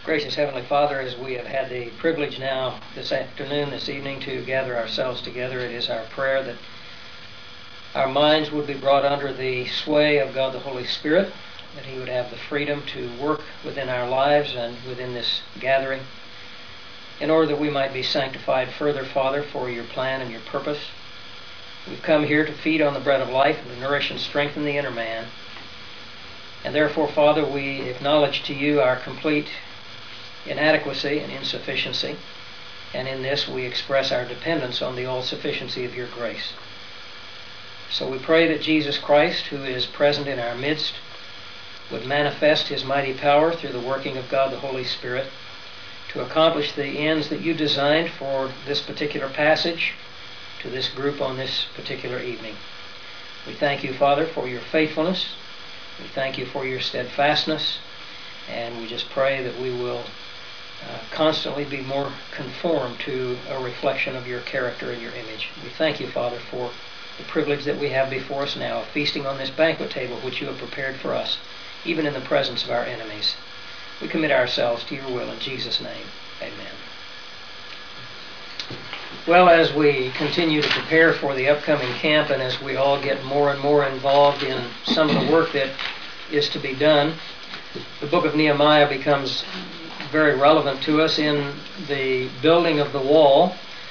Gracious Heavenly Father, as we have had the privilege now this afternoon, this evening, to gather ourselves together, it is our prayer that our minds would be brought under the sway of God the Holy Spirit, that He would have the freedom to work within our lives and within this gathering, in order that we might be sanctified further, Father, for your plan and your purpose. We've come here to feed on the bread of life and to nourish and strengthen the inner man. And therefore, Father, we acknowledge to you our complete inadequacy and insufficiency, and in this we express our dependence on the all-sufficiency of your grace. So we pray that Jesus Christ, who is present in our midst, would manifest His mighty power through the working of God the Holy Spirit to accomplish the ends that you designed for this particular passage, to this group on this particular evening. We thank you, Father, for your faithfulness. We thank you for your steadfastness, and we just pray that we will constantly be more conformed to a reflection of your character and your image. We thank you, Father, for the privilege that we have before us now of feasting on this banquet table which you have prepared for us, even in the presence of our enemies. We commit ourselves to your will in Jesus' name. Amen. Well, as we continue to prepare for the upcoming camp, and as we all get more and more involved in some of the work that is to be done, the book of Nehemiah becomes very relevant to us in the building of the wall,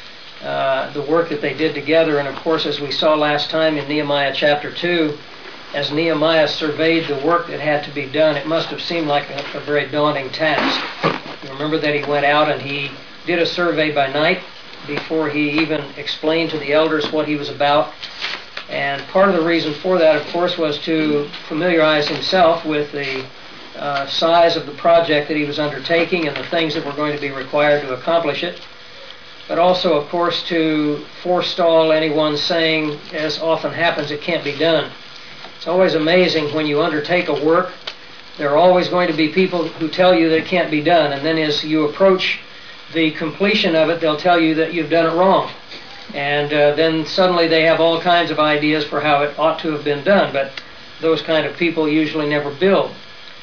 the work that they did together. And of course, as we saw last time in Nehemiah chapter 2, as Nehemiah surveyed the work that had to be done, it must have seemed like a very daunting task. You remember that he went out and he did a survey by night before he even explained to the elders what he was about. And part of the reason for that, of course, was to familiarize himself with the size of the project that he was undertaking and the things that were going to be required to accomplish it, but also, of course, to forestall anyone saying, as often happens, it can't be done. It's always amazing when you undertake a work, there are always going to be people who tell you that it can't be done, and then as you approach the completion of it, they'll tell you that you've done it wrong. And then suddenly they have all kinds of ideas for how it ought to have been done, but those kind of people usually never build.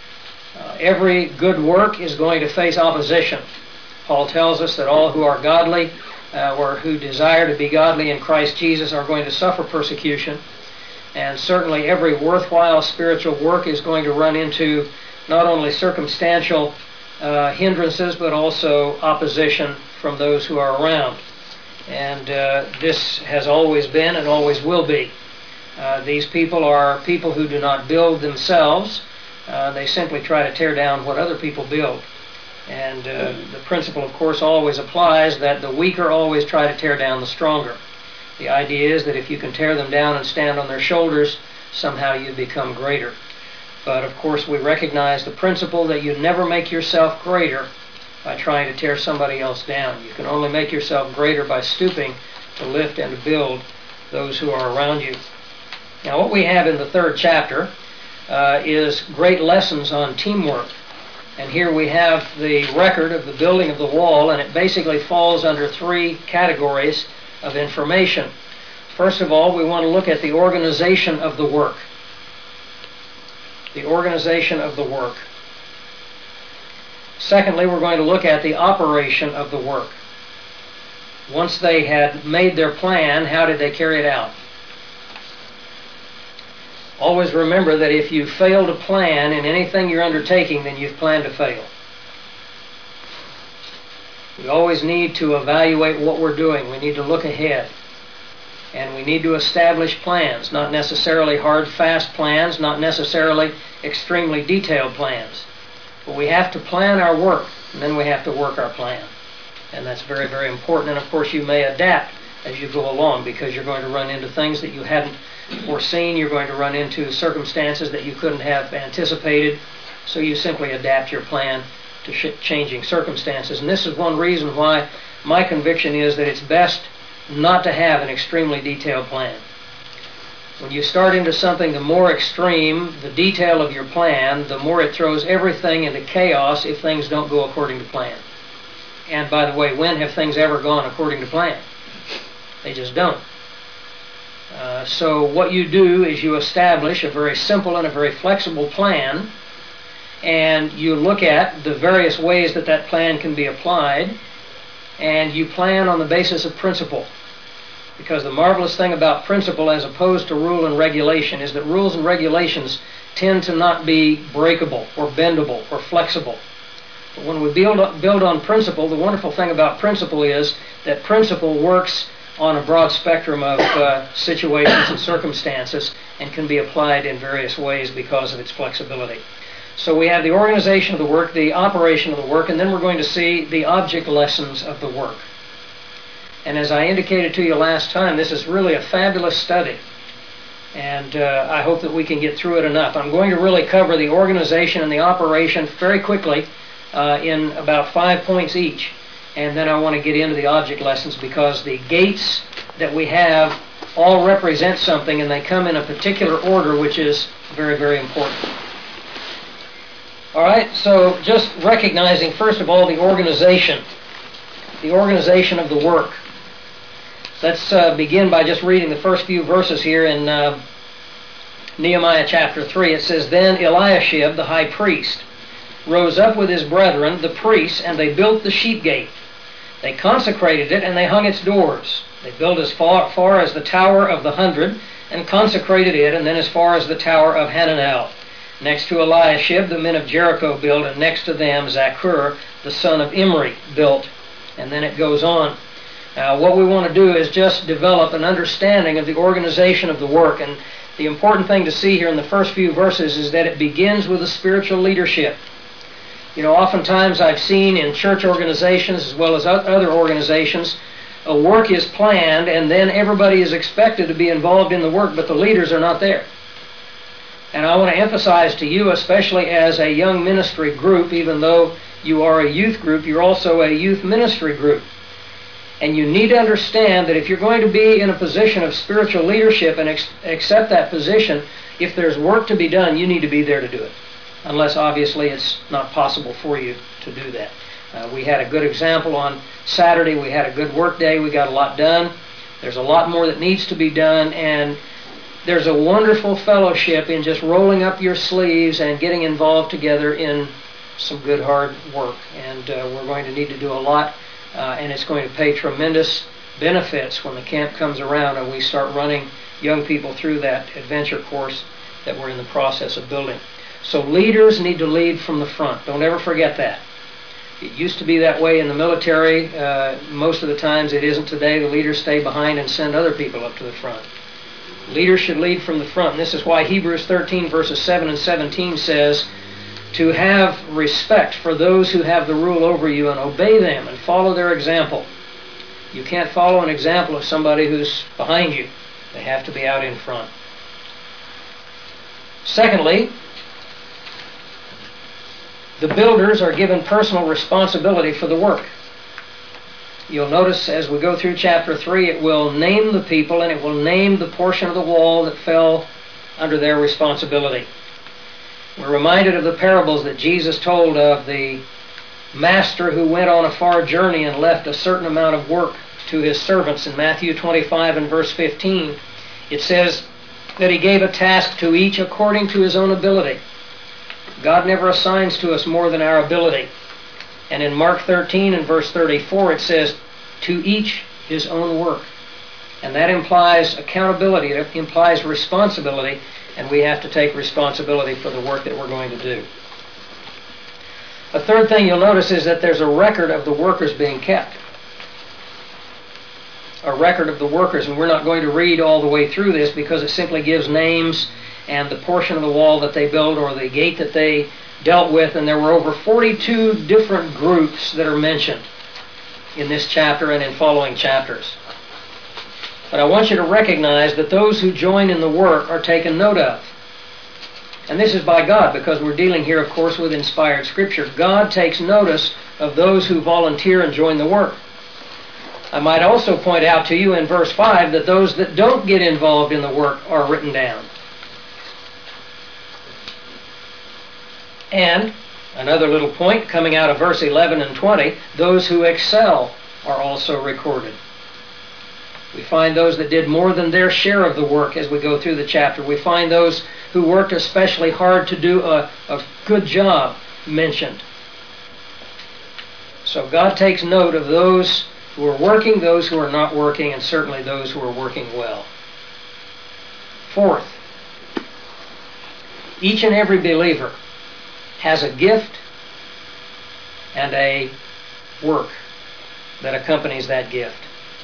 Every good work is going to face opposition. Paul tells us that all who are godly or who desire to be godly in Christ Jesus are going to suffer persecution. And certainly every worthwhile spiritual work is going to run into not only circumstantial hindrances, but also opposition from those who are around. And this has always been and always will be. These people are people who do not build themselves. They simply try to tear down what other people build. And the principle, of course, always applies that the weaker always try to tear down the stronger. The idea is that if you can tear them down and stand on their shoulders, somehow you become greater. But, of course, we recognize the principle that you never make yourself greater by trying to tear somebody else down. You can only make yourself greater by stooping to lift and to build those who are around you. Now, what we have in the third chapter is great lessons on teamwork. And here we have the record of the building of the wall, and it basically falls under three categories of information. First of all, we want to look at the organization of the work. The organization of the work. Secondly, we're going to look at the operation of the work. Once they had made their plan, how did they carry it out? Always remember that if you fail to plan in anything you're undertaking, then you've planned to fail. We always need to evaluate what we're doing. We need to look ahead. And we need to establish plans, not necessarily hard, fast plans, not necessarily extremely detailed plans. But we have to plan our work, and then we have to work our plan. And that's very, very important. And of course, you may adapt as you go along, because you're going to run into things that you hadn't foreseen. You're going to run into circumstances that you couldn't have anticipated. So you simply adapt your plan to changing circumstances. And this is one reason why my conviction is that it's best not to have an extremely detailed plan. When you start into something the more extreme, the detail of your plan, the more it throws everything into chaos if things don't go according to plan. And by the way, when have things ever gone according to plan? They just don't. So what you do is you establish a very simple and a very flexible plan, and you look at the various ways that that plan can be applied, and you plan on the basis of principle. Because the marvelous thing about principle as opposed to rule and regulation is that rules and regulations tend to not be breakable or bendable or flexible. But when we build on principle, the wonderful thing about principle is that principle works on a broad spectrum of situations and circumstances and can be applied in various ways because of its flexibility. So we have the organization of the work, the operation of the work, and then we're going to see the object lessons of the work. And as I indicated to you last time, this is really a fabulous study. And I hope that we can get through it enough. I'm going to really cover the organization and the operation very quickly in about 5 points each. And then I want to get into the object lessons because the gates that we have all represent something and they come in a particular order, which is very, very important. All right, so just recognizing first of all the organization of the work. Let's begin by just reading the first few verses here in Nehemiah chapter 3. It says, "Then Eliashib, the high priest, rose up with his brethren, the priests, and they built the sheep gate. They consecrated it, and they hung its doors. They built as far as the Tower of the 100, and consecrated it, and then as far as the Tower of Hananel. Next to Eliashib, the men of Jericho built, and next to them Zaccur, the son of Imri, built." And then it goes on. Now, what we want to do is just develop an understanding of the organization of the work. And the important thing to see here in the first few verses is that it begins with a spiritual leadership. You know, oftentimes I've seen in church organizations as well as other organizations, a work is planned and then everybody is expected to be involved in the work, but the leaders are not there. And I want to emphasize to you, especially as a young ministry group, even though you are a youth group, you're also a youth ministry group. And you need to understand that if you're going to be in a position of spiritual leadership and accept that position, if there's work to be done, you need to be there to do it. Unless, obviously, it's not possible for you to do that. We had a good example on Saturday. We had a good work day. We got a lot done. There's a lot more that needs to be done. And there's a wonderful fellowship in just rolling up your sleeves and getting involved together in some good, hard work. And we're going to need to do a lot. And it's going to pay tremendous benefits when the camp comes around and we start running young people through that adventure course that we're in the process of building. So leaders need to lead from the front. Don't ever forget that. It used to be that way in the military. Most of the times it isn't today. The leaders stay behind and send other people up to the front. Leaders should lead from the front. And this is why Hebrews 13 verses 7 and 17 says, to have respect for those who have the rule over you and obey them and follow their example. You can't follow an example of somebody who's behind you. They have to be out in front. Secondly, the builders are given personal responsibility for the work. You'll notice as we go through chapter 3, it will name the people and it will name the portion of the wall that fell under their responsibility. We're reminded of the parables that Jesus told of the master who went on a far journey and left a certain amount of work to his servants. In Matthew 25 and verse 15, it says that he gave a task to each according to his own ability. God never assigns to us more than our ability. And in Mark 13 and verse 34, it says, to each his own work. And that implies accountability, it implies responsibility, and we have to take responsibility for the work that we're going to do. A third thing you'll notice is that there's a record of the workers being kept. A record of the workers, and we're not going to read all the way through this because it simply gives names and the portion of the wall that they built or the gate that they dealt with, and there were over 42 different groups that are mentioned in this chapter and in following chapters. But I want you to recognize that those who join in the work are taken note of. And this is by God, because we're dealing here, of course, with inspired Scripture. God takes notice of those who volunteer and join the work. I might also point out to you in verse 5 that those that don't get involved in the work are written down. And another little point coming out of verse 11 and 20, those who excel are also recorded. We find those that did more than their share of the work as we go through the chapter. We find those who worked especially hard to do a good job mentioned. So God takes note of those who are working, those who are not working, and certainly those who are working well. Fourth, each and every believer has a gift and a work that accompanies that gift.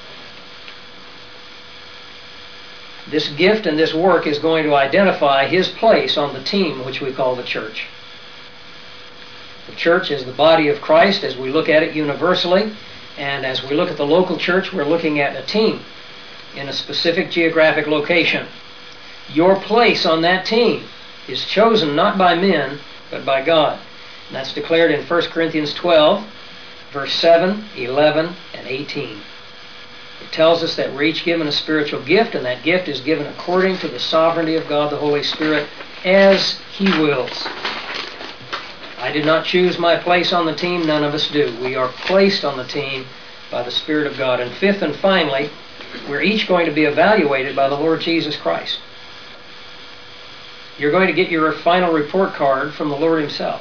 This gift and this work is going to identify his place on the team which we call the church. The church is the body of Christ as we look at it universally, and as we look at the local church, we're looking at a team in a specific geographic location. Your place on that team is chosen not by men, but by God. And that's declared in 1 Corinthians 12, verse 7, 11, and 18. It tells us that we're each given a spiritual gift, and that gift is given according to the sovereignty of God the Holy Spirit as He wills. I did not choose my place on the team, none of us do. We are placed on the team by the Spirit of God. And fifth and finally, we're each going to be evaluated by the Lord Jesus Christ. You're going to get your final report card from the Lord Himself.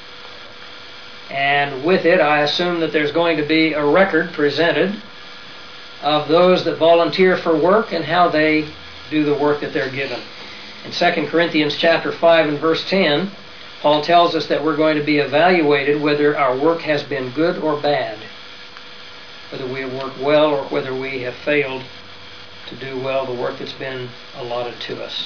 And with it, I assume that there's going to be a record presented of those that volunteer for work and how they do the work that they're given. In 2 Corinthians chapter 5 and verse 10, Paul tells us that we're going to be evaluated whether our work has been good or bad, whether we have worked well or whether we have failed to do well the work that's been allotted to us.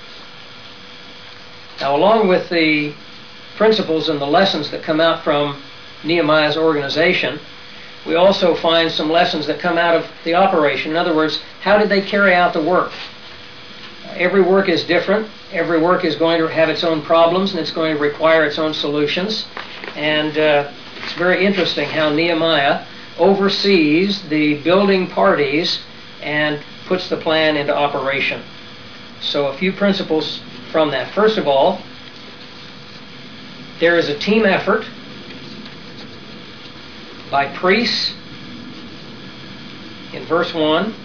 Now, along with the principles and the lessons that come out from Nehemiah's organization, we also find some lessons that come out of the operation. In other words, how did they carry out the work? Every work is different. Every work is going to have its own problems, and it's going to require its own solutions. And it's very interesting how Nehemiah oversees the building parties and puts the plan into operation. So a few principles from that. First of all, there is a team effort by priests in verse 1,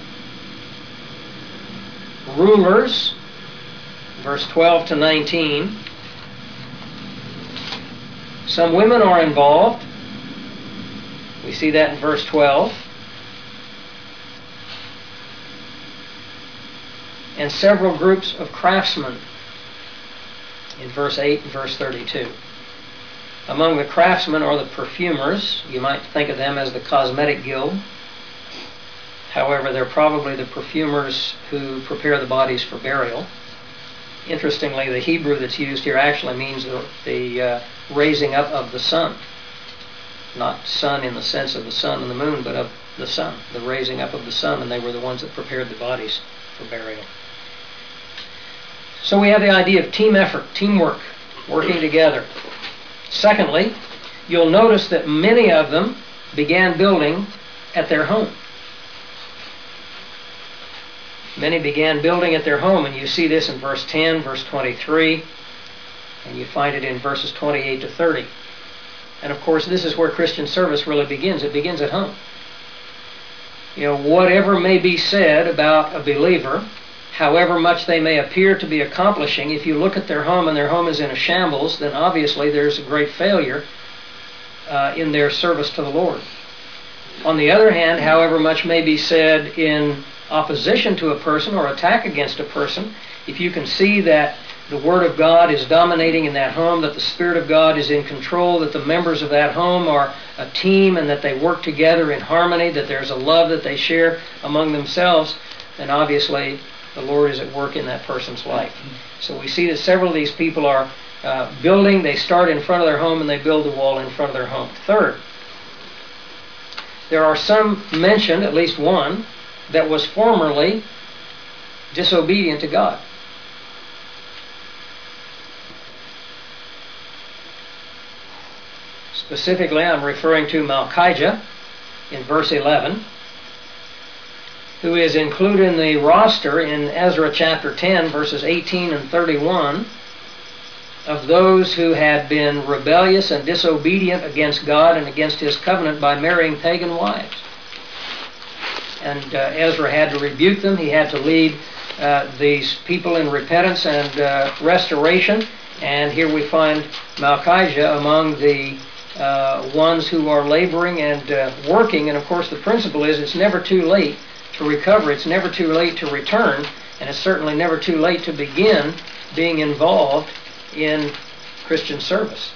rulers, verse 12 to 19. Some women are involved. We see that in verse 12. And several groups of craftsmen in verse 8 and verse 32. Among the craftsmen are the perfumers. You might think of them as the cosmetic guild. However, they're probably the perfumers who prepare the bodies for burial. Interestingly, the Hebrew that's used here actually means the raising up of the sun. Not sun in the sense of the sun and the moon, but of the sun. The raising up of the sun, and they were the ones that prepared the bodies for burial. So we have the idea of team effort, teamwork, working together. Secondly, you'll notice that many of them began building at their home. Many began building at their home, and you see this in verse 10, verse 23, and you find it in verses 28 to 30. And of course, this is where Christian service really begins. It begins at home. You know, whatever may be said about a believer, however much they may appear to be accomplishing, if you look at their home and their home is in a shambles, then obviously there's a great failure in their service to the Lord. On the other hand, however much may be said in opposition to a person or attack against a person, if you can see that the Word of God is dominating in that home, that the Spirit of God is in control, that the members of that home are a team and that they work together in harmony, that there's a love that they share among themselves, then obviously the Lord is at work in that person's life. So we see that several of these people are building. They start in front of their home and they build the wall in front of their home. Third, there are some mentioned, at least one, that was formerly disobedient to God. Specifically, I'm referring to Malchijah in verse 11, who is included in the roster in Ezra chapter 10, verses 18 and 31, of those who had been rebellious and disobedient against God and against His covenant by marrying pagan wives. And Ezra had to rebuke them. He had to lead these people in repentance and restoration. And here we find Malchijah among the ones who are laboring and working. And of course the principle is it's never too late to recover. It's never too late to return. And it's certainly never too late to begin being involved in Christian service.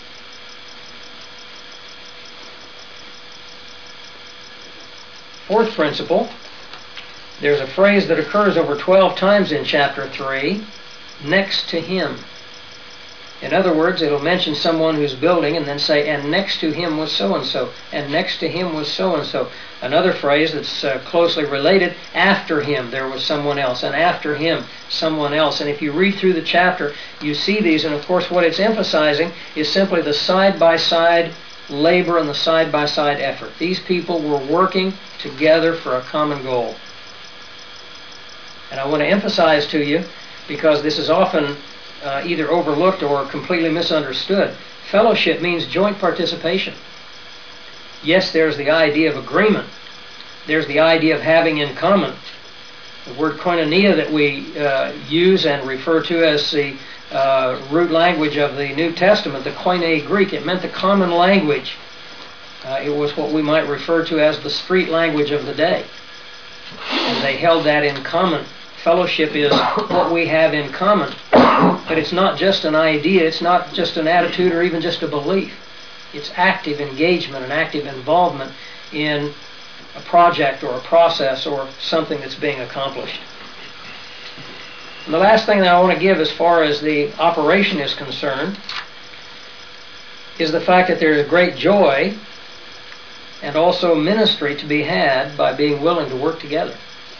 Fourth principle, there's a phrase that occurs over 12 times in chapter 3, next to him. In other words, it'll mention someone who's building and then say, and next to him was so-and-so, and next to him was so-and-so. Another phrase that's closely related, after him there was someone else, and after him someone else. And if you read through the chapter, you see these, and of course what it's emphasizing is simply the side-by-side labor and the side-by-side effort. These people were working together for a common goal. And I want to emphasize to you, because this is often either overlooked or completely misunderstood, fellowship means joint participation. Yes, there's the idea of agreement. There's the idea of having in common. The word koinonia that we use and refer to as the root language of the New Testament, the Koine Greek, it meant the common language. It was what we might refer to as the street language of the day. And they held that in common. Fellowship is what we have in common. But it's not just an idea, it's not just an attitude or even just a belief. It's active engagement and active involvement in a project or a process or something that's being accomplished. And the last thing that I want to give as far as the operation is concerned is the fact that there is great joy and also ministry to be had by being willing to work together.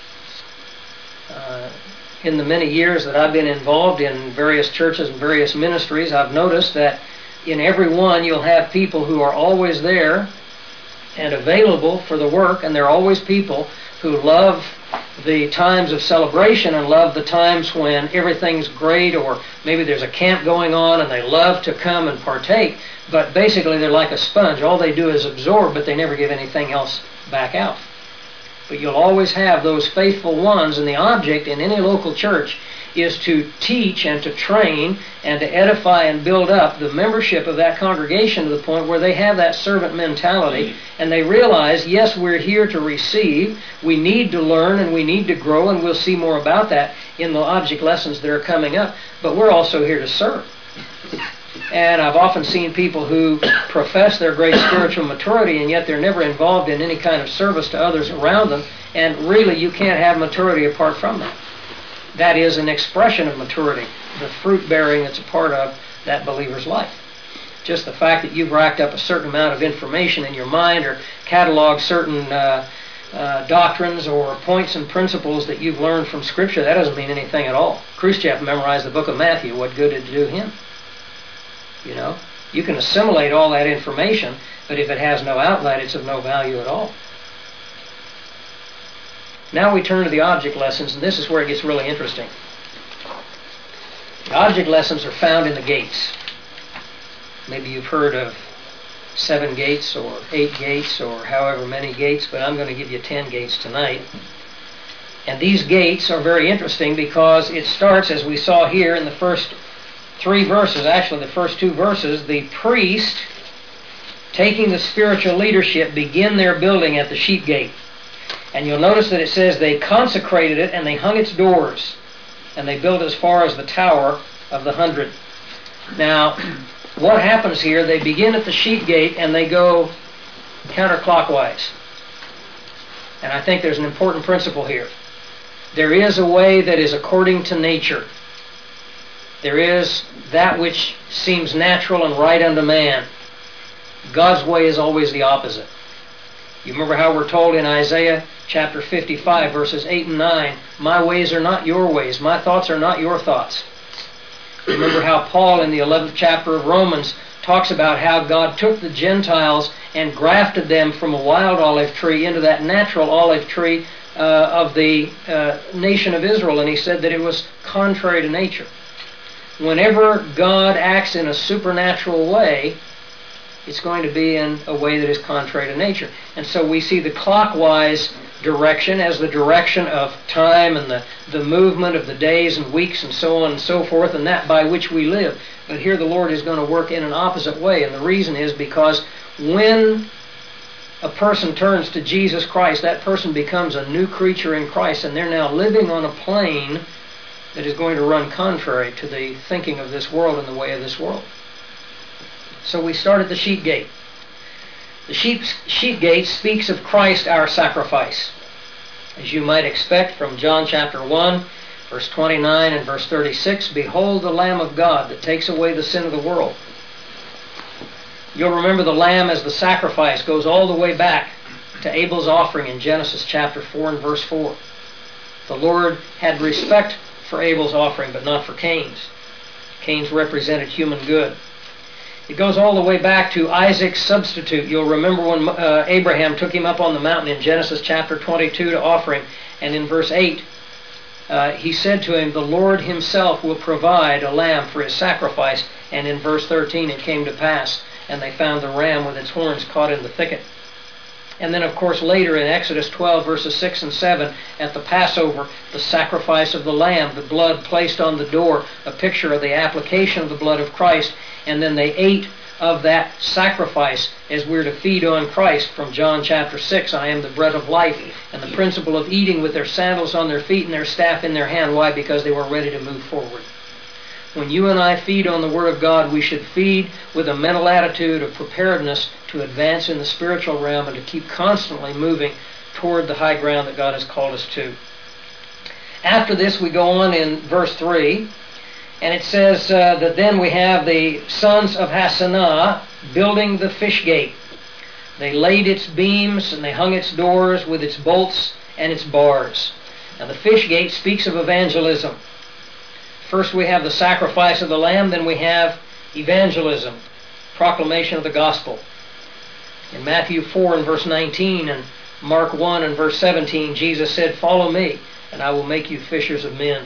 In the many years that I've been involved in various churches and various ministries, I've noticed that in every one you'll have people who are always there and available for the work, and there are always people who love the times of celebration and love the times when everything's great, or maybe there's a camp going on and they love to come and partake, but basically they're like a sponge. All they do is absorb, but they never give anything else back out. But you'll always have those faithful ones, and the object in any local church is to teach and to train and to edify and build up the membership of that congregation to the point where they have that servant mentality and they realize, yes, we're here to receive, we need to learn and we need to grow, and we'll see more about that in the object lessons that are coming up, but we're also here to serve. And I've often seen people who profess their great spiritual maturity and yet they're never involved in any kind of service to others around them, and really you can't have maturity apart from that. That is an expression of maturity, the fruit bearing that's a part of that believer's life. Just the fact that you've racked up a certain amount of information in your mind or cataloged certain doctrines or points and principles that you've learned from Scripture, that doesn't mean anything at all. Khrushchev memorized the book of Matthew. What good did it do him? You know, you can assimilate all that information, but if it has no outlet, it's of no value at all. Now we turn to the object lessons, and this is where it gets really interesting. The object lessons are found in the gates. Maybe you've heard of 7 gates or 8 gates or however many gates, but I'm going to give you 10 gates tonight. And these gates are very interesting because it starts, as we saw here in the first 3 verses, actually the first 2 verses, the priest taking the spiritual leadership begin their building at the sheep gate. And you'll notice that it says they consecrated it and they hung its doors. And they built as far as the Tower of the 100. Now, what happens here, they begin at the sheep gate and they go counterclockwise. And I think there's an important principle here. There is a way that is according to nature. There is that which seems natural and right unto man. God's way is always the opposite. You remember how we're told in Isaiah chapter 55, verses 8 and 9, my ways are not your ways, my thoughts are not your thoughts. You remember how Paul in the 11th chapter of Romans talks about how God took the Gentiles and grafted them from a wild olive tree into that natural olive tree of the nation of Israel, and he said that it was contrary to nature. Whenever God acts in a supernatural way, it's going to be in a way that is contrary to nature. And so we see the clockwise direction as the direction of time and the movement of the days and weeks and so on and so forth, and that by which we live. But here the Lord is going to work in an opposite way, and the reason is because when a person turns to Jesus Christ, that person becomes a new creature in Christ, and they're now living on a plane that is going to run contrary to the thinking of this world and the way of this world. So we start at the sheep gate. The sheep gate speaks of Christ, our sacrifice. As you might expect from John chapter 1, verse 29 and verse 36, "Behold the Lamb of God that takes away the sin of the world." You'll remember the lamb as the sacrifice goes all the way back to Abel's offering in Genesis chapter 4 and verse 4. The Lord had respect for Abel's offering, but not for Cain's. Cain's represented human good. It goes all the way back to Isaac's substitute. You'll remember when Abraham took him up on the mountain in Genesis chapter 22 to offer him. And in verse 8, he said to him, "The Lord himself will provide a lamb for his sacrifice." And in verse 13, it came to pass, and they found the ram with its horns caught in the thicket. And then, of course, later in Exodus 12, verses 6 and 7, at the Passover, the sacrifice of the lamb, the blood placed on the door, a picture of the application of the blood of Christ. And then they ate of that sacrifice as we're to feed on Christ from John chapter 6. "I am the bread of life," and the principle of eating with their sandals on their feet and their staff in their hand. Why? Because they were ready to move forward. When you and I feed on the Word of God, we should feed with a mental attitude of preparedness to advance in the spiritual realm and to keep constantly moving toward the high ground that God has called us to. After this, we go on in verse 3, and it says that then we have the sons of Hassenaah building the fish gate. They laid its beams and they hung its doors with its bolts and its bars. Now the fish gate speaks of evangelism. First we have the sacrifice of the lamb, then we have evangelism, proclamation of the gospel. In Matthew 4 and verse 19 and Mark 1 and verse 17, Jesus said, "Follow me, and I will make you fishers of men."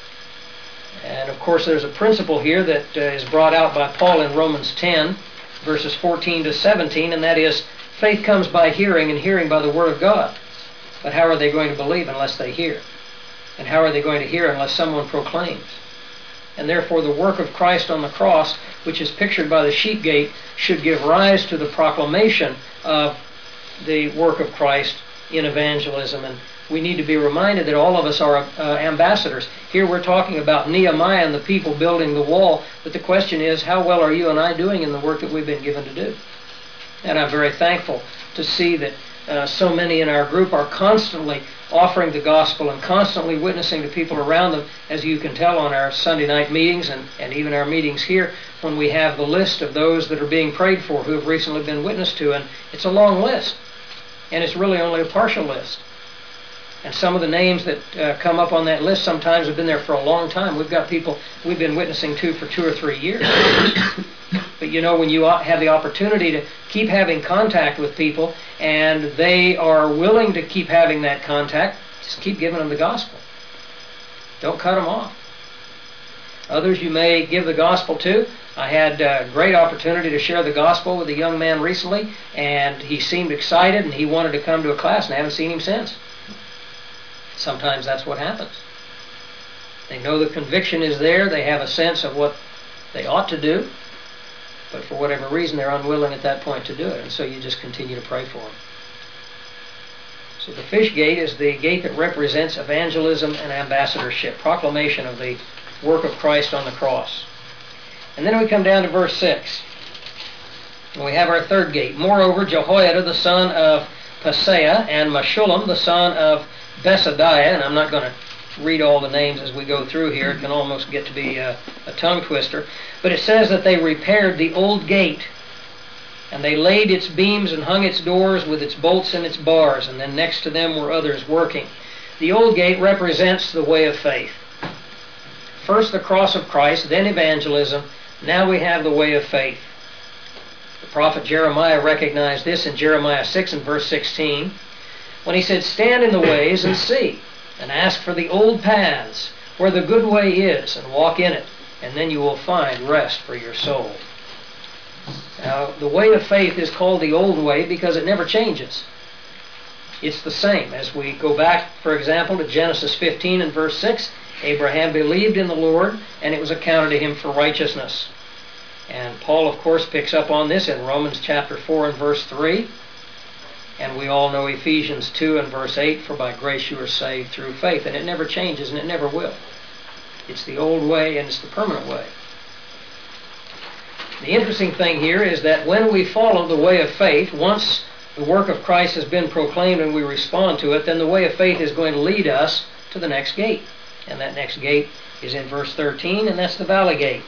And of course there's a principle here that is brought out by Paul in Romans 10, verses 14 to 17, and that is, faith comes by hearing, and hearing by the Word of God. But how are they going to believe unless they hear? And how are they going to hear unless someone proclaims? And therefore the work of Christ on the cross, which is pictured by the sheep gate, should give rise to the proclamation of the work of Christ in evangelism. And we need to be reminded that all of us are ambassadors. Here we're talking about Nehemiah and the people building the wall, but the question is, how well are you and I doing in the work that we've been given to do? And I'm very thankful to see that so many in our group are constantly offering the gospel and constantly witnessing to people around them, as you can tell on our Sunday night meetings and even our meetings here, when we have the list of those that are being prayed for who have recently been witnessed to. And it's a long list, and it's really only a partial list. And some of the names that come up on that list sometimes have been there for a long time. We've got people we've been witnessing to for 2 or 3 years. But you know, when you have the opportunity to keep having contact with people and they are willing to keep having that contact, just keep giving them the gospel. Don't cut them off. Others you may give the gospel to. I had a great opportunity to share the gospel with a young man recently, and he seemed excited and he wanted to come to a class, and I haven't seen him since. Sometimes that's what happens. They know the conviction is there, they have a sense of what they ought to do, but for whatever reason they're unwilling at that point to do it, and so you just continue to pray for them. So the fish gate is the gate that represents evangelism and ambassadorship, proclamation of the work of Christ on the cross. And then we come down to verse 6. And we have our third gate. Moreover, Jehoiada the son of Paseah and Meshullam the son of Besadiah, and I'm not going to read all the names as we go through here. It can almost get to be a tongue twister. But it says that they repaired the old gate, and they laid its beams and hung its doors with its bolts and its bars, and then next to them were others working. The old gate represents the way of faith. First the cross of Christ, then evangelism. Now we have the way of faith. The prophet Jeremiah recognized this in Jeremiah 6 and verse 16, when he said, "Stand in the ways and see, and ask for the old paths, where the good way is, and walk in it, and then you will find rest for your soul." Now, the way of faith is called the old way because it never changes. It's the same. As we go back, for example, to Genesis 15 and verse 6, Abraham believed in the Lord, and it was accounted to him for righteousness. And Paul, of course, picks up on this in Romans chapter 4 and verse 3. And we all know Ephesians 2 and verse 8, for by grace you are saved through faith. And it never changes, and it never will. It's the old way, and it's the permanent way. The interesting thing here is that when we follow the way of faith, once the work of Christ has been proclaimed and we respond to it, then the way of faith is going to lead us to the next gate. And that next gate is in verse 13, and that's the valley gate.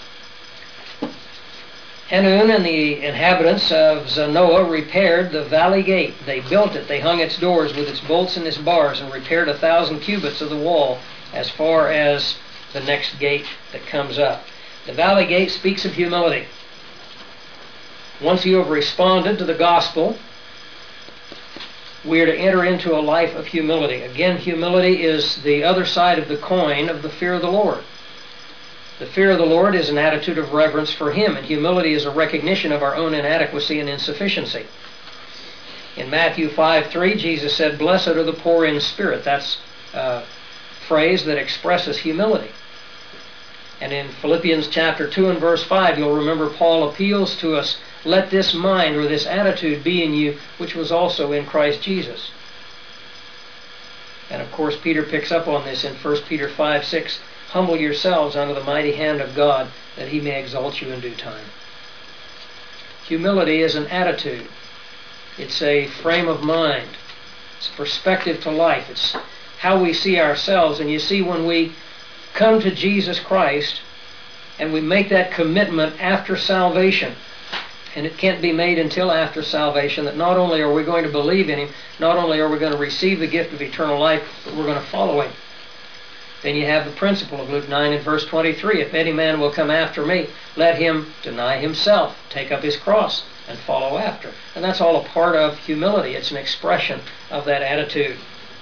Hanun and the inhabitants of Zanoah repaired the valley gate. They built it. They hung its doors with its bolts and its bars, and repaired 1,000 cubits of the wall as far as the next gate that comes up. The valley gate speaks of humility. Once you have responded to the gospel, we are to enter into a life of humility. Again, humility is the other side of the coin of the fear of the Lord. The fear of the Lord is an attitude of reverence for Him, and humility is a recognition of our own inadequacy and insufficiency. In Matthew 5:3, Jesus said, "Blessed are the poor in spirit." That's a phrase that expresses humility. And in Philippians chapter 2 and verse 5, you'll remember Paul appeals to us, "Let this mind," or this attitude, "be in you, which was also in Christ Jesus." And of course, Peter picks up on this in 1 Peter 5:6, "Humble yourselves under the mighty hand of God, that He may exalt you in due time." Humility is an attitude. It's a frame of mind. It's a perspective to life. It's how we see ourselves. And you see, when we come to Jesus Christ and we make that commitment after salvation, and it can't be made until after salvation, that not only are we going to believe in Him, not only are we going to receive the gift of eternal life, but we're going to follow Him. Then you have the principle of Luke 9 and verse 23, "If any man will come after me, let him deny himself, take up his cross, and follow after." And that's all a part of humility. It's an expression of that attitude.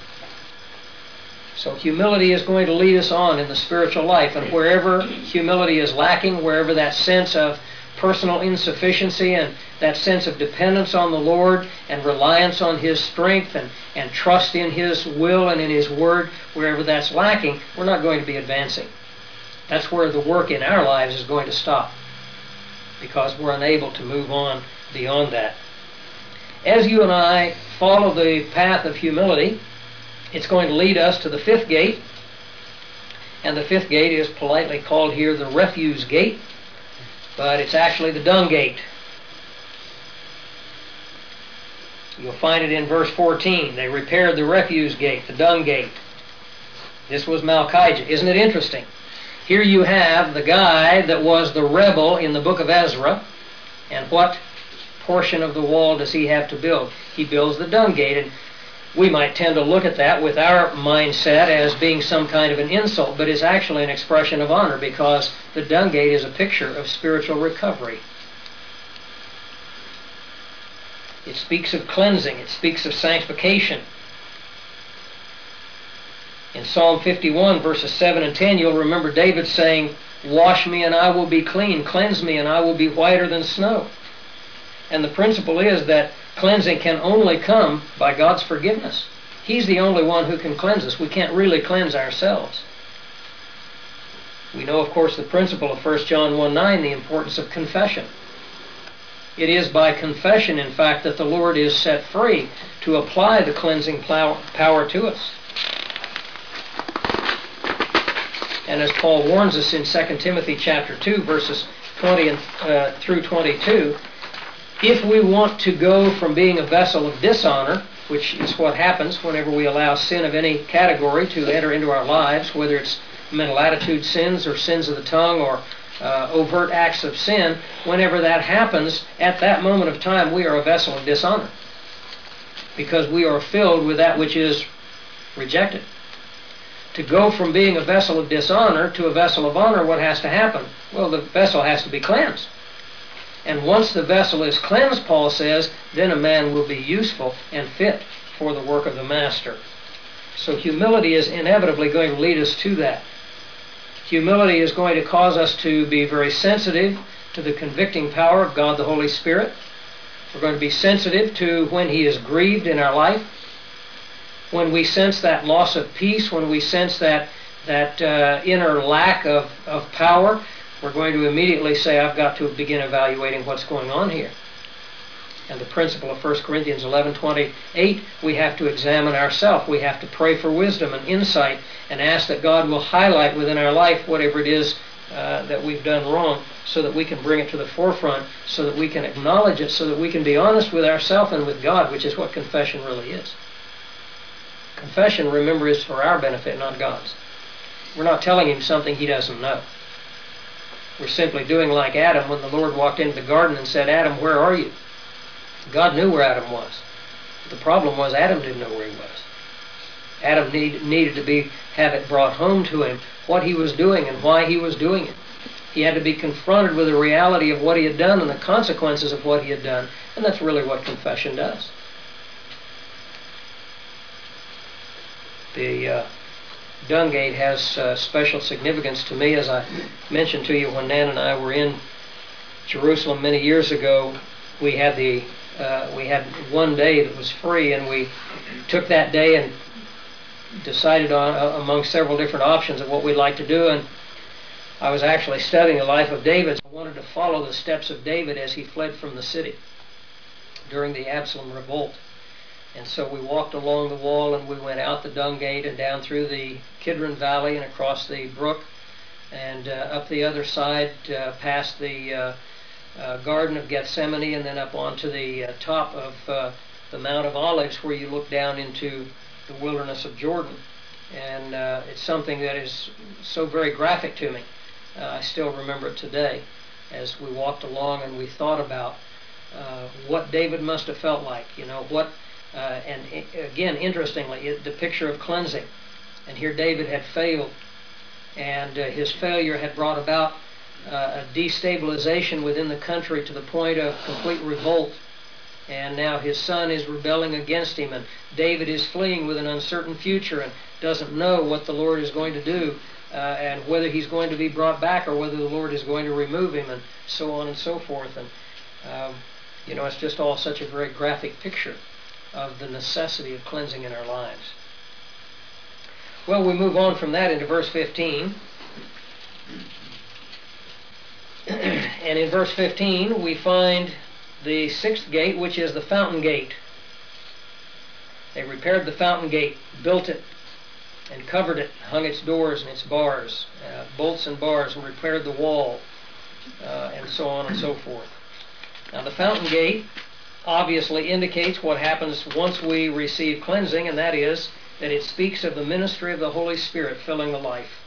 So humility is going to lead us on in the spiritual life. And wherever humility is lacking, wherever that sense of personal insufficiency and that sense of dependence on the Lord and reliance on His strength and trust in His will and in His Word, wherever that's lacking, we're not going to be advancing. That's where the work in our lives is going to stop, because we're unable to move on beyond that. As you and I follow the path of humility, it's going to lead us to the fifth gate, and the fifth gate is politely called here the refuse gate, but it's actually the dung gate. You'll find it in verse 14. They repaired the refuse gate, the dung gate. This was Malchijah. Isn't it interesting? Here you have the guy that was the rebel in the book of Ezra, and what portion of the wall does he have to build? He builds the dung gate, and we might tend to look at that with our mindset as being some kind of an insult, but it's actually an expression of honor, because the dung gate is a picture of spiritual recovery. It speaks of cleansing. It speaks of sanctification. In Psalm 51, verses 7 and 10, you'll remember David saying, "Wash me and I will be clean. Cleanse me and I will be whiter than snow." And the principle is that cleansing can only come by God's forgiveness. He's the only one who can cleanse us. We can't really cleanse ourselves. We know, of course, the principle of 1 John 1:9, the importance of confession. It is by confession, in fact, that the Lord is set free to apply the cleansing power to us. And as Paul warns us in 2 Timothy chapter 2, verses 20 through 22, if we want to go from being a vessel of dishonor, which is what happens whenever we allow sin of any category to enter into our lives, whether it's mental attitude sins or sins of the tongue or overt acts of sin, whenever that happens, at that moment of time we are a vessel of dishonor, because we are filled with that which is rejected. To go from being a vessel of dishonor to a vessel of honor, what has to happen? Well, the vessel has to be cleansed. And once the vessel is cleansed, Paul says, then a man will be useful and fit for the work of the master. So humility is inevitably going to lead us to that. Humility is going to cause us to be very sensitive to the convicting power of God the Holy Spirit. We're going to be sensitive to when He is grieved in our life. When we sense that loss of peace, when we sense that inner lack of power, we're going to immediately say, I've got to begin evaluating what's going on here. And the principle of 1 Corinthians 11:28, we have to examine ourselves. We have to pray for wisdom and insight and ask that God will highlight within our life whatever it is that we've done wrong, so that we can bring it to the forefront, so that we can acknowledge it, so that we can be honest with ourselves and with God, which is what confession really is. Confession, remember, is for our benefit, not God's. We're not telling Him something He doesn't know. We're simply doing like Adam when the Lord walked into the garden and said, Adam, where are you? God knew where Adam was. The problem was Adam didn't know where he was. Adam needed to have it brought home to him what he was doing and why he was doing it. He had to be confronted with the reality of what he had done and the consequences of what he had done. And that's really what confession does. The dung gate has special significance to me. As I mentioned to you, when Nan and I were in Jerusalem many years ago, we had one day that was free, and we took that day and decided on among several different options of what we'd like to do. And I was actually studying the life of David. I wanted to follow the steps of David as he fled from the city during the Absalom revolt. And so we walked along the wall, and we went out the dung gate and down through the Kidron Valley and across the brook and up the other side past the Garden of Gethsemane, and then up onto the top of the Mount of Olives, where you look down into the wilderness of Jordan. And it's something that is so very graphic to me. I still remember it today as we walked along and we thought about what David must have felt like. And again, interestingly, the picture of cleansing. And here David had failed, and his failure had brought about a destabilization within the country to the point of complete revolt. And now his son is rebelling against him, and David is fleeing with an uncertain future and doesn't know what the Lord is going to do, and whether he's going to be brought back or whether the Lord is going to remove him, and so on and so forth. And it's just all such a very graphic picture of the necessity of cleansing in our lives. Well, we move on from that into verse 15. And in verse 15 we find the sixth gate, which is the fountain gate. They repaired the fountain gate, built it, and covered it, hung its doors and its bars, bolts and bars, and repaired the wall, and so on and so forth. Now the fountain gate obviously indicates what happens once we receive cleansing, and that is that it speaks of the ministry of the Holy Spirit filling the life.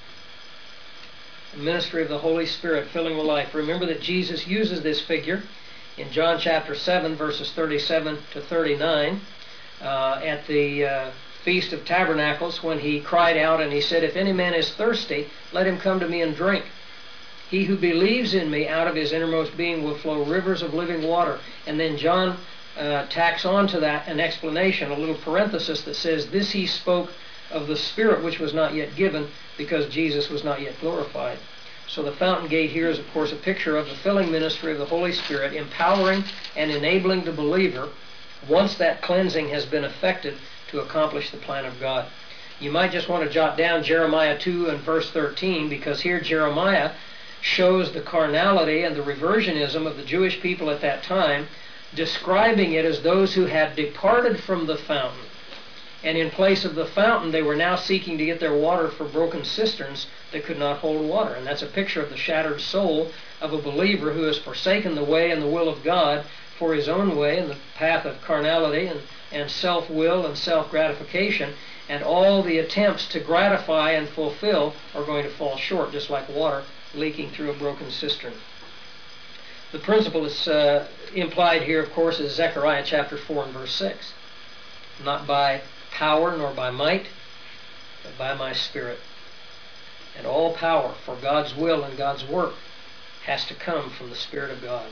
The ministry of the Holy Spirit filling the life. Remember that Jesus uses this figure in John chapter 7, verses 37 to 39, at the Feast of Tabernacles, when he cried out and he said, "If any man is thirsty, let him come to me and drink. He who believes in me, out of his innermost being will flow rivers of living water." And then John tacks on to that an explanation, a little parenthesis that says, "This he spoke of the Spirit which was not yet given, because Jesus was not yet glorified." So the fountain gate here is, of course, a picture of the filling ministry of the Holy Spirit, empowering and enabling the believer, once that cleansing has been effected, to accomplish the plan of God. You might just want to jot down Jeremiah 2 and verse 13, because here Jeremiah shows the carnality and the reversionism of the Jewish people at that time, describing it as those who had departed from the fountain. And in place of the fountain, they were now seeking to get their water from broken cisterns that could not hold water. And that's a picture of the shattered soul of a believer who has forsaken the way and the will of God for his own way and the path of carnality and self-will and self-gratification. And all the attempts to gratify and fulfill are going to fall short, just like water leaking through a broken cistern. The principle is implied here, of course, is Zechariah chapter 4 and verse 6. Not by power nor by might, but by my Spirit. And all power for God's will and God's work has to come from the Spirit of God.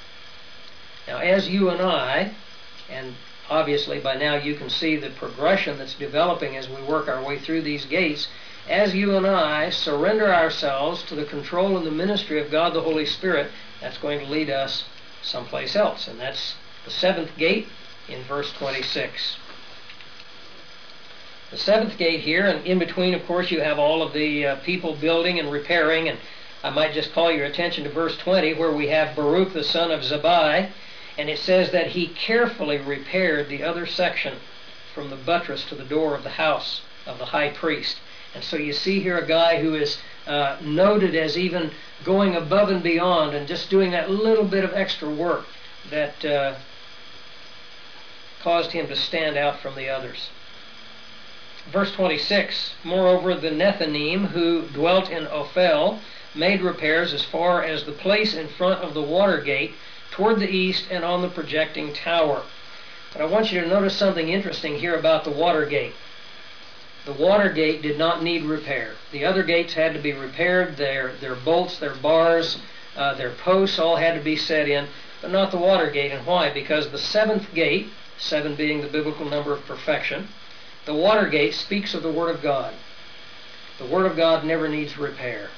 Now, as you and I, and obviously by now you can see the progression that's developing as we work our way through these gates, as you and I surrender ourselves to the control and the ministry of God the Holy Spirit, that's going to lead us someplace else. And that's the seventh gate in verse 26. The seventh gate here, and in between, of course, you have all of the people building and repairing, and I might just call your attention to verse 20, where we have Baruch the son of Zabbai, and it says that he carefully repaired the other section from the buttress to the door of the house of the high priest. And so you see here a guy who is noted as even going above and beyond and just doing that little bit of extra work that caused him to stand out from the others. Verse 26, moreover, the Nethinim who dwelt in Ophel made repairs as far as the place in front of the water gate toward the east and on the projecting tower. But I want you to notice something interesting here about the water gate. The water gate did not need repair. The other gates had to be repaired. Their bolts, their bars, their posts all had to be set in, but not the water gate. And why? Because the seventh gate, 7 being the biblical number of perfection, the water gate speaks of the Word of God. The Word of God never needs repair.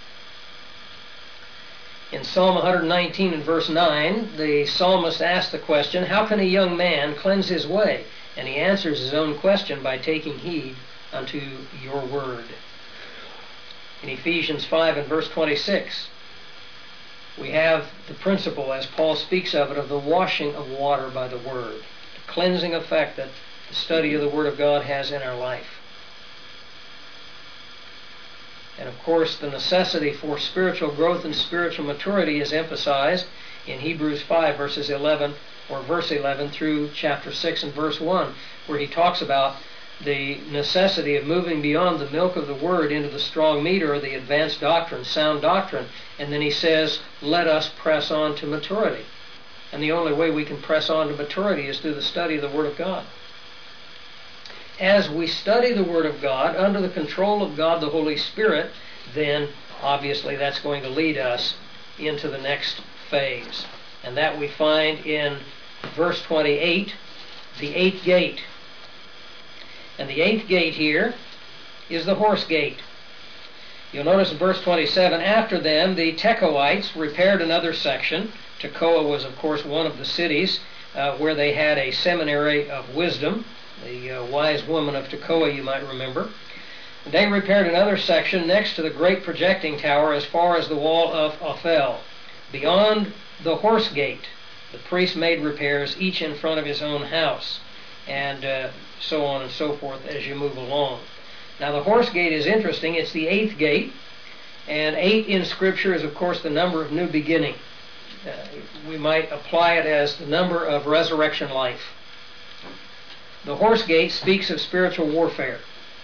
In Psalm 119 and verse 9, the psalmist asks the question, how can a young man cleanse his way? And he answers his own question by taking heed unto your word. In Ephesians 5 and verse 26, we have the principle, as Paul speaks of it, of the washing of water by the Word, the cleansing effect that the study of the Word of God has in our life. And of course, the necessity for spiritual growth and spiritual maturity is emphasized in Hebrews 5 verses 11, or verse 11 through chapter 6 and verse 1, where he talks about the necessity of moving beyond the milk of the Word into the strong meat, or the advanced doctrine, sound doctrine. And then he says, let us press on to maturity. And the only way we can press on to maturity is through the study of the Word of God. As we study the Word of God under the control of God the Holy Spirit, then obviously that's going to lead us into the next phase. And that we find in verse 28, the 8th gate. And the 8th gate here is the horse gate. You'll notice in verse 27, after them the Tekoites repaired another section. Tekoa was, of course, one of the cities where they had a seminary of wisdom. The wise woman of Tekoa, you might remember. They repaired another section next to the great projecting tower as far as the wall of Ophel. Beyond the horse gate, the priest made repairs, each in front of his own house, and so on and so forth as you move along. Now the horse gate is interesting. It's the 8th gate, and 8 in Scripture is, of course, the number of new beginning. We might apply it as the number of resurrection life. The horse gate speaks of spiritual warfare.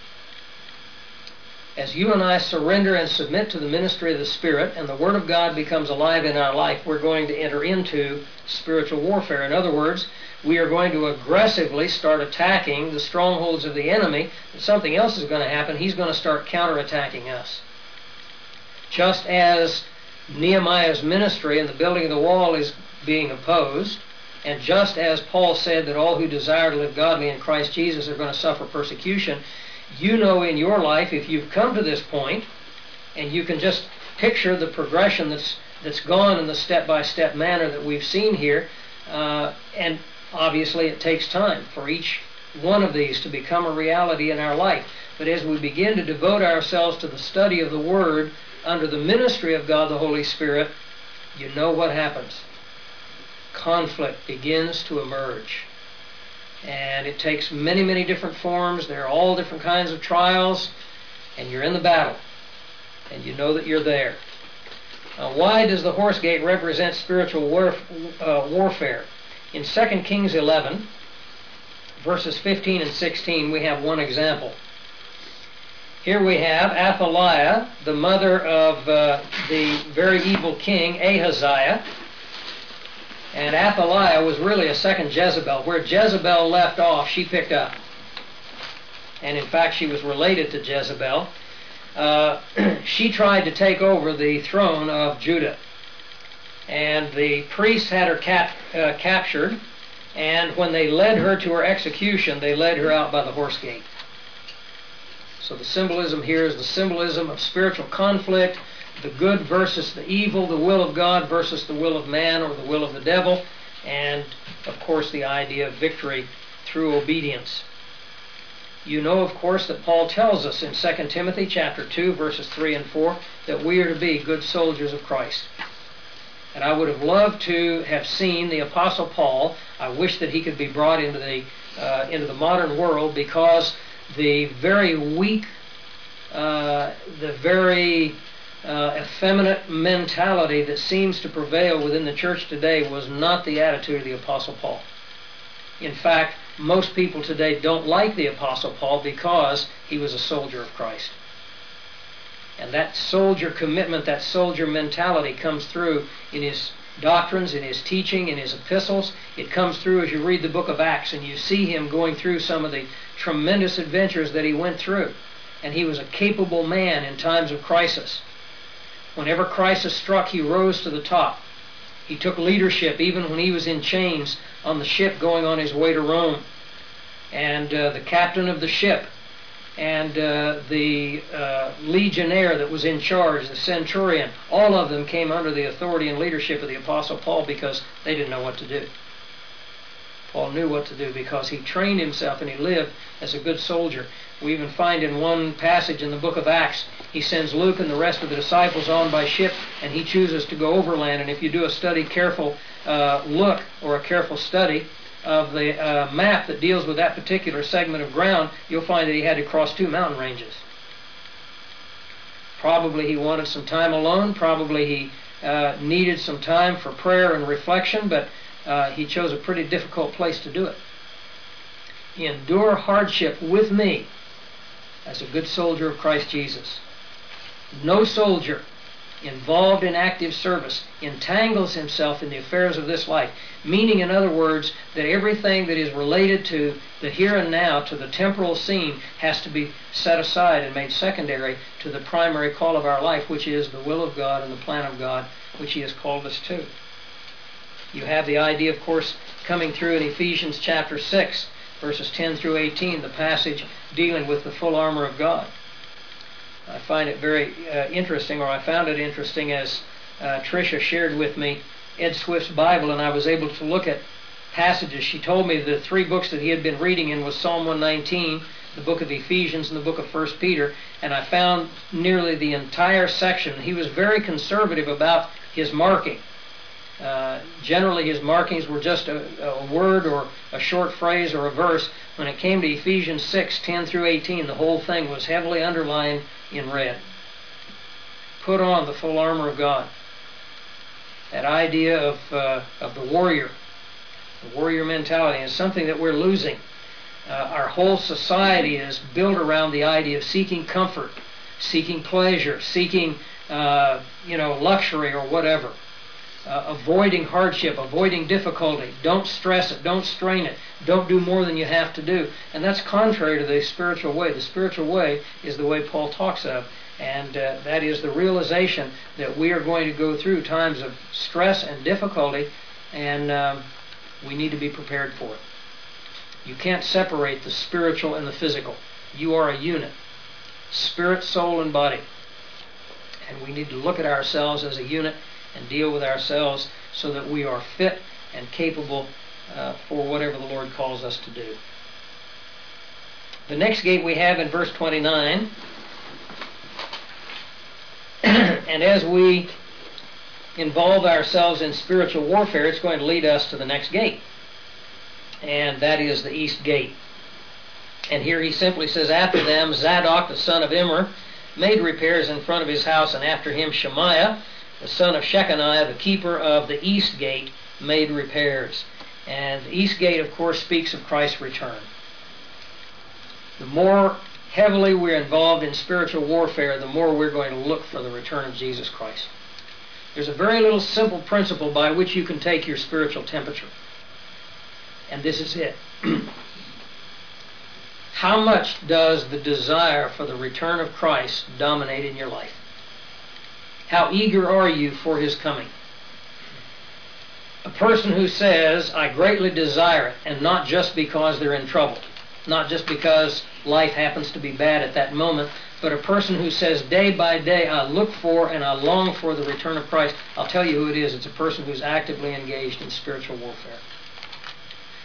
As you and I surrender and submit to the ministry of the Spirit, and the Word of God becomes alive in our life, we're going to enter into spiritual warfare. In other words, we are going to aggressively start attacking the strongholds of the enemy. But something else is going to happen. He's going to start counterattacking us. Just as Nehemiah's ministry and the building of the wall is being opposed, and just as Paul said that all who desire to live godly in Christ Jesus are going to suffer persecution, you know in your life, if you've come to this point, and you can just picture the progression that's gone in the step-by-step manner that we've seen here, and obviously it takes time for each one of these to become a reality in our life. But as we begin to devote ourselves to the study of the Word under the ministry of God the Holy Spirit, you know what happens. Conflict begins to emerge. And it takes many, many different forms. There are all different kinds of trials. And you're in the battle. And you know that you're there. Now, why does the horse gate represent spiritual warfare? In 2 Kings 11, verses 15 and 16, we have one example. Here we have Athaliah, the mother of the very evil king Ahaziah. And Athaliah was really a second Jezebel. Where Jezebel left off, she picked up. And in fact, she was related to Jezebel. She tried to take over the throne of Judah. And the priests had her captured. And when they led her to her execution, they led her out by the horse gate. So the symbolism here is the symbolism of spiritual conflict, the good versus the evil, the will of God versus the will of man or the will of the devil, and of course the idea of victory through obedience. You know, of course, that Paul tells us in 2 Timothy chapter 2, verses 3 and 4, that we are to be good soldiers of Christ. And I would have loved to have seen the Apostle Paul. I wish that he could be brought into the modern world, because the very weak, the very effeminate mentality that seems to prevail within the church today was not the attitude of the Apostle Paul. In fact, most people today don't like the Apostle Paul because he was a soldier of Christ. And that soldier commitment, that soldier mentality comes through in his doctrines, in his teaching, in his epistles. It comes through as you read the book of Acts and you see him going through some of the tremendous adventures that he went through. And he was a capable man in times of crisis. Whenever crisis struck, he rose to the top. He took leadership even when he was in chains on the ship going on his way to Rome. And the captain of the ship and the legionnaire that was in charge, the centurion, all of them came under the authority and leadership of the Apostle Paul because they didn't know what to do. Paul knew what to do because he trained himself and he lived as a good soldier. We even find in one passage in the book of Acts, he sends Luke and the rest of the disciples on by ship, and he chooses to go overland. And if you do a careful look or a careful study of the map that deals with that particular segment of ground, you'll find that he had to cross 2 mountain ranges. Probably he wanted some time alone. Probably he needed some time for prayer and reflection, but he chose a pretty difficult place to do it. Endure hardship with me as a good soldier of Christ Jesus. No soldier involved in active service entangles himself in the affairs of this life, meaning, in other words, that everything that is related to the here and now, to the temporal scene, has to be set aside and made secondary to the primary call of our life, which is the will of God and the plan of God, which He has called us to. You have the idea, of course, coming through in Ephesians chapter 6, verses 10 through 18, the passage dealing with the full armor of God. I find it very interesting, or I found it interesting as Tricia shared with me Ed Swift's Bible, and I was able to look at passages. She told me the 3 books that he had been reading in was Psalm 119, the book of Ephesians, and the book of 1 Peter, and I found nearly the entire section. He was very conservative about his marking. Generally, his markings were just a word or a short phrase or a verse. When it came to Ephesians 6, 10 through 18, the whole thing was heavily underlined in red. Put on the full armor of God. That idea of the warrior mentality is something that we're losing. Our whole society is built around the idea of seeking comfort, seeking pleasure, seeking luxury or whatever. Avoiding hardship, avoiding difficulty. Don't stress it, don't strain it, don't do more than you have to do. And that's contrary to the spiritual way. The spiritual way is the way Paul talks of, and that is the realization that we are going to go through times of stress and difficulty, and we need to be prepared for it. You can't separate the spiritual and the physical. You are a unit, spirit, soul, and body. And we need to look at ourselves as a unit and deal with ourselves so that we are fit and capable for whatever the Lord calls us to do. The next gate we have in verse 29, and as we involve ourselves in spiritual warfare, it's going to lead us to the next gate, and that is the east gate. And here he simply says, after them Zadok the son of Immer made repairs in front of his house, and after him Shemaiah the son of Shechaniah, the keeper of the east gate, made repairs. And the east gate, of course, speaks of Christ's return. The more heavily we're involved in spiritual warfare, the more we're going to look for the return of Jesus Christ. There's a very little simple principle by which you can take your spiritual temperature. And this is it. How much does the desire for the return of Christ dominate in your life? How eager are you for His coming? A person who says, I greatly desire it, and not just because they're in trouble, not just because life happens to be bad at that moment, but a person who says, day by day, I look for and I long for the return of Christ, I'll tell you who it is. It's a person who's actively engaged in spiritual warfare.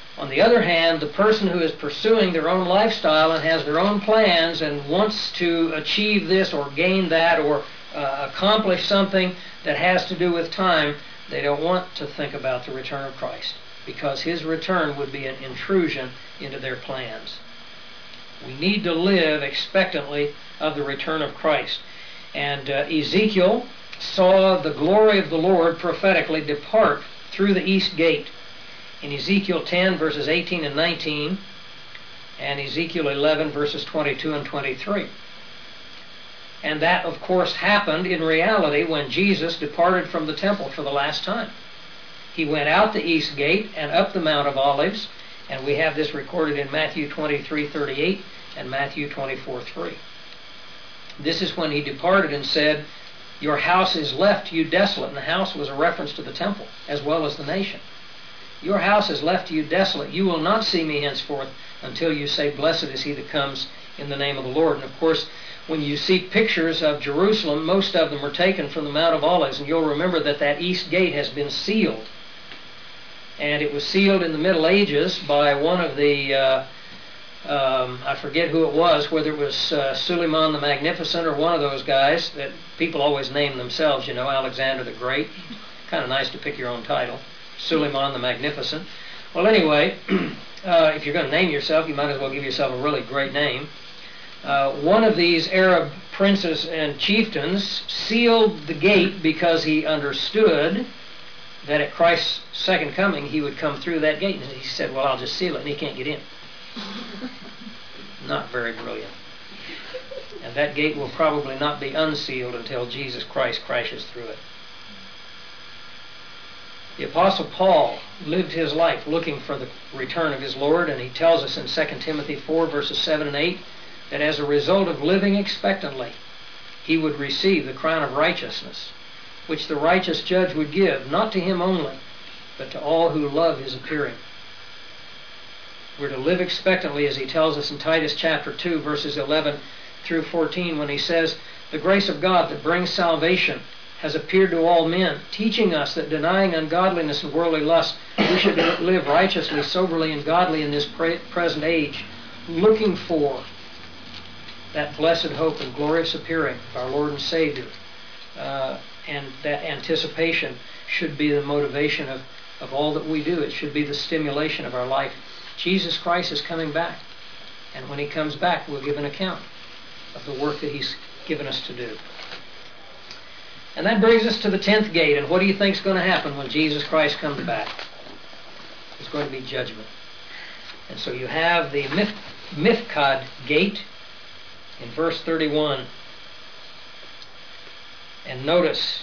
On the other hand, the person who is pursuing their own lifestyle and has their own plans and wants to achieve this or gain that or accomplish something that has to do with time, they don't want to think about the return of Christ, because His return would be an intrusion into their plans. We need to live expectantly of the return of Christ. And Ezekiel saw the glory of the Lord prophetically depart through the east gate in Ezekiel 10 verses 18 and 19 and Ezekiel 11 verses 22 and 23. And that, of course, happened in reality when Jesus departed from the temple for the last time. He went out the east gate and up the Mount of Olives, and we have this recorded in Matthew 23:38 and Matthew 24:3. This is when He departed and said, "Your house is left to you desolate." And the house was a reference to the temple as well as the nation. "Your house is left to you desolate. You will not see me henceforth until you say, Blessed is he that comes in the name of the Lord." And of course, when you see pictures of Jerusalem, most of them are taken from the Mount of Olives, and you'll remember that that east gate has been sealed. And it was sealed in the Middle Ages by one of the, I forget who it was, whether it was Suleiman the Magnificent or one of those guys that people always name themselves, you know, Alexander the Great. Kind of nice to pick your own title. Suleiman the Magnificent. Well, anyway, if you're going to name yourself, you might as well give yourself a really great name. One of these Arab princes and chieftains sealed the gate because he understood that at Christ's second coming he would come through that gate. And he said, well, I'll just seal it, and he can't get in. Not very brilliant. And that gate will probably not be unsealed until Jesus Christ crashes through it. The Apostle Paul lived his life looking for the return of his Lord, and he tells us in 2 Timothy 4 verses 7 and 8 that as a result of living expectantly, he would receive the crown of righteousness, which the righteous judge would give, not to him only, but to all who love his appearing. We're to live expectantly, as he tells us in Titus chapter 2 verses 11 through 14, when he says, "The grace of God that brings salvation has appeared to all men, teaching us that denying ungodliness and worldly lust, we should live righteously, soberly, and godly in this present age, looking for that blessed hope and glorious appearing of our Lord and Savior." And that anticipation should be the motivation of all that we do. It should be the stimulation of our life. Jesus Christ is coming back. And when He comes back, we'll give an account of the work that He's given us to do. And that brings us to the 10th gate. And what do you think is going to happen when Jesus Christ comes back? It's going to be judgment. And so you have the Mifkad gate in verse 31. And notice,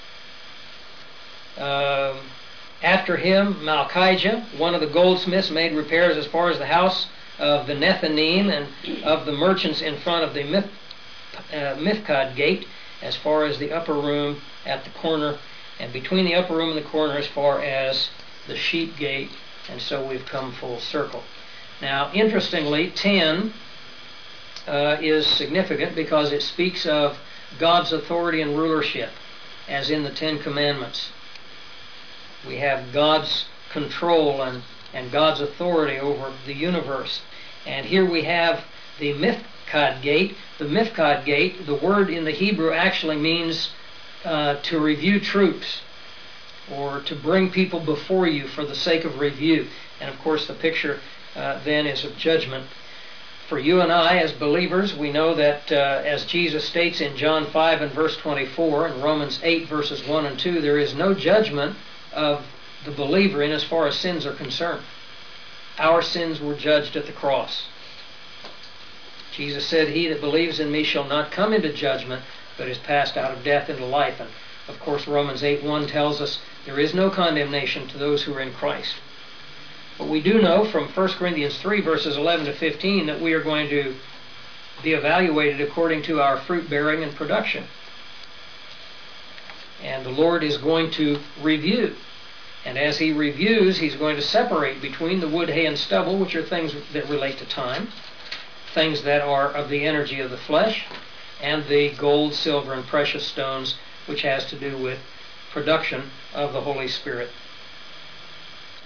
after him, Malchijah, one of the goldsmiths, made repairs as far as the house of the Nethinim and of the merchants in front of the Mifkad gate, as far as the upper room at the corner, and between the upper room and the corner as far as the sheep gate, and so we've come full circle. Now, interestingly, 10 is significant because it speaks of God's authority and rulership, as in the 10 Commandments. We have God's control and God's authority over the universe. And here we have the Mifkad gate. The Mifkad gate, the word in the Hebrew actually means to review troops, or to bring people before you for the sake of review. And of course the picture then is of judgment. For you and I as believers, we know that as Jesus states in John 5 and verse 24 and Romans 8 verses 1 and 2, there is no judgment of the believer in as far as sins are concerned. Our sins were judged at the cross. Jesus said, "He that believes in me shall not come into judgment, but is passed out of death into life." And of course Romans 8:1 tells us there is no condemnation to those who are in Christ. But we do know from 1 Corinthians 3 verses 11 to 15 that we are going to be evaluated according to our fruit bearing and production. And the Lord is going to review. And as He reviews, He's going to separate between the wood, hay, and stubble, which are things that relate to time, things that are of the energy of the flesh, and the gold, silver, and precious stones, which has to do with production of the Holy Spirit.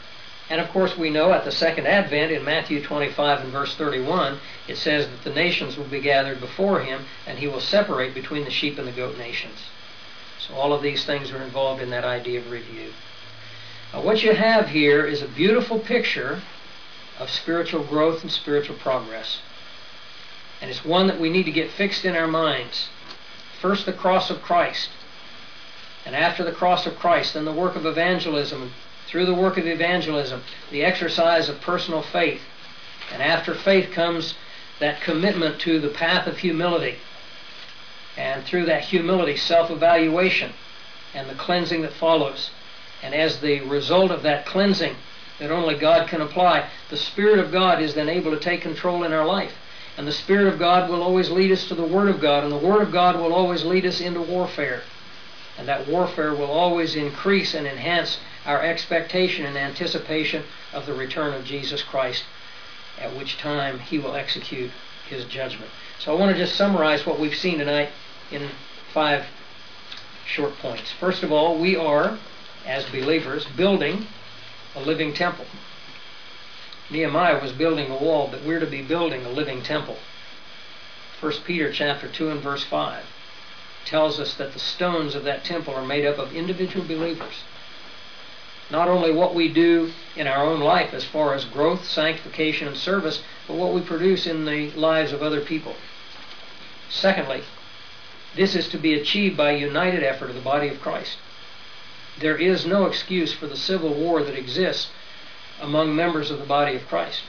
And of course we know at the second advent in Matthew 25 and verse 31, it says that the nations will be gathered before him and he will separate between the sheep and the goat nations. So all of these things are involved in that idea of review. Now what you have here is a beautiful picture of spiritual growth and spiritual progress. And it's one that we need to get fixed in our minds. First the cross of Christ. And after the cross of Christ, then the work of evangelism. Through the work of evangelism, the exercise of personal faith. And after faith comes that commitment to the path of humility. And through that humility, self-evaluation and the cleansing that follows. And as the result of that cleansing that only God can apply, the Spirit of God is then able to take control in our life. And the Spirit of God will always lead us to the Word of God, and the Word of God will always lead us into warfare. And that warfare will always increase and enhance our expectation and anticipation of the return of Jesus Christ, at which time He will execute His judgment. So I want to just summarize what we've seen tonight in 5 short points. First of all, we are, as believers, building a living temple. Nehemiah was building a wall, but we're to be building a living temple. 1 Peter chapter 2 and verse 5 tells us that the stones of that temple are made up of individual believers. Not only what we do in our own life as far as growth, sanctification, and service, but what we produce in the lives of other people. Secondly, this is to be achieved by a united effort of the body of Christ. There is no excuse for the civil war that exists among members of the body of Christ.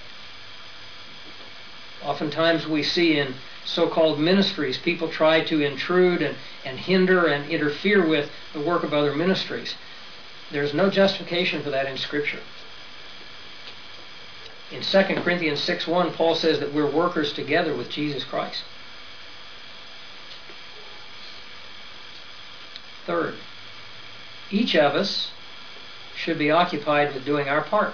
Oftentimes we see in so-called ministries, people try to intrude and hinder and interfere with the work of other ministries. There's no justification for that in Scripture. In 2 Corinthians 6:1, Paul says that we're workers together with Jesus Christ. Third, each of us should be occupied with doing our part.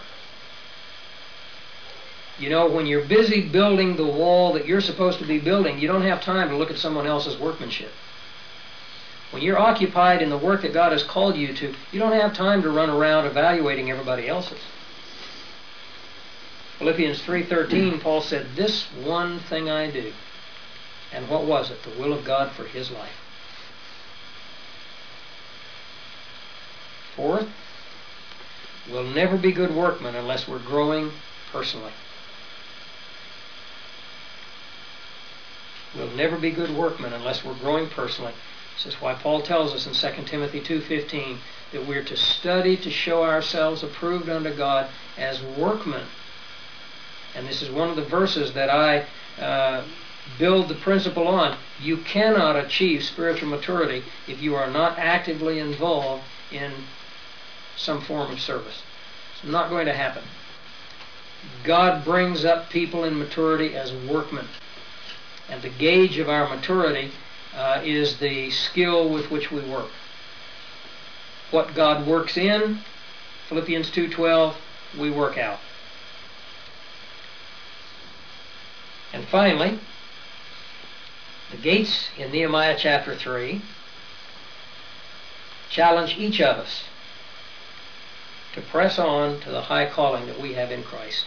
You know, when you're busy building the wall that you're supposed to be building, you don't have time to look at someone else's workmanship. When you're occupied in the work that God has called you to, you don't have time to run around evaluating everybody else's. Philippians 3:13, Paul said, "This one thing I do." And what was it? The will of God for his life. Fourth, we'll never be good workmen unless we're growing personally. We'll never be good workmen unless we're growing personally. This is why Paul tells us in 2 Timothy 2:15 that we're to study to show ourselves approved unto God as workmen. And this is one of the verses that I build the principle on. You cannot achieve spiritual maturity if you are not actively involved in some form of service. It's not going to happen. God brings up people in maturity as workmen. And the gauge of our maturity is the skill with which we work. What God works in, Philippians 2:12, we work out. And finally, the gates in Nehemiah chapter 3 challenge each of us to press on to the high calling that we have in Christ.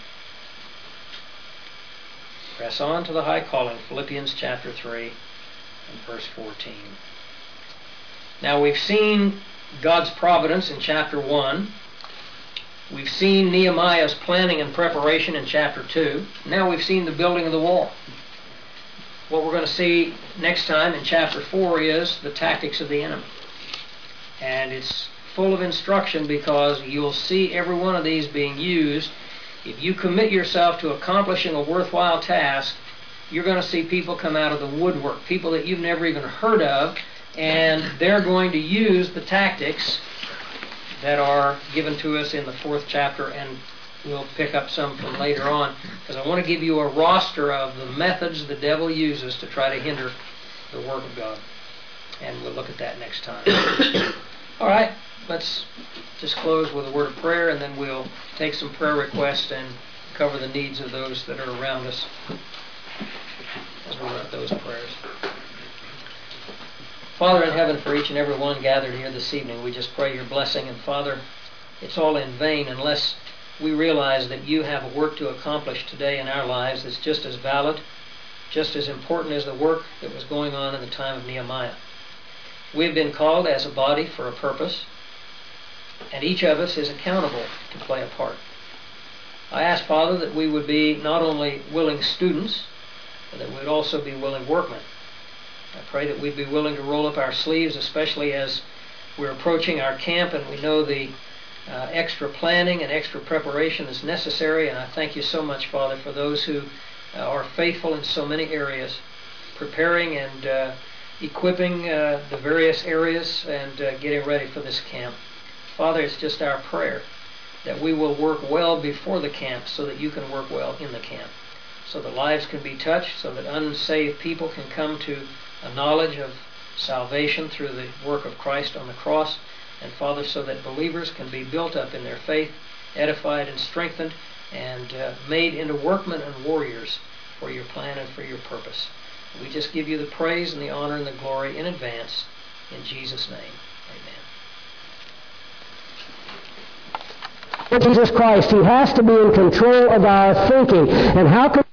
Press on to the high calling, Philippians chapter 3 and verse 14. Now we've seen God's providence in chapter 1. We've seen Nehemiah's planning and preparation in chapter 2. Now we've seen the building of the wall. What we're going to see next time in chapter 4 is the tactics of the enemy. And it's full of instruction because you'll see every one of these being used. If you commit yourself to accomplishing a worthwhile task, you're going to see people come out of the woodwork, people that you've never even heard of, and they're going to use the tactics that are given to us in the 4th chapter, and we'll pick up some from later on, because I want to give you a roster of the methods the devil uses to try to hinder the work of God. And we'll look at that next time. All right, let's just close with a word of prayer, and then we'll take some prayer requests and cover the needs of those that are around us as we let those prayers. Father in heaven, for each and every one gathered here this evening, we just pray your blessing. And Father, it's all in vain unless we realize that you have a work to accomplish today in our lives that's just as valid, just as important as the work that was going on in the time of Nehemiah. We've been called as a body for a purpose, and each of us is accountable to play a part. I ask, Father, that we would be not only willing students, but that we would also be willing workmen. I pray that we'd be willing to roll up our sleeves, especially as we're approaching our camp and we know the extra planning and extra preparation is necessary. And I thank you so much, Father, for those who are faithful in so many areas, preparing and equipping the various areas and getting ready for this camp. Father, it's just our prayer that we will work well before the camp so that you can work well in the camp, so that lives can be touched, so that unsaved people can come to a knowledge of salvation through the work of Christ on the cross, and Father, so that believers can be built up in their faith, edified and strengthened, and made into workmen and warriors for your plan and for your purpose. We just give you the praise and the honor and the glory in advance. In Jesus' name, amen. Jesus Christ, He has to be in control of our thinking. And how can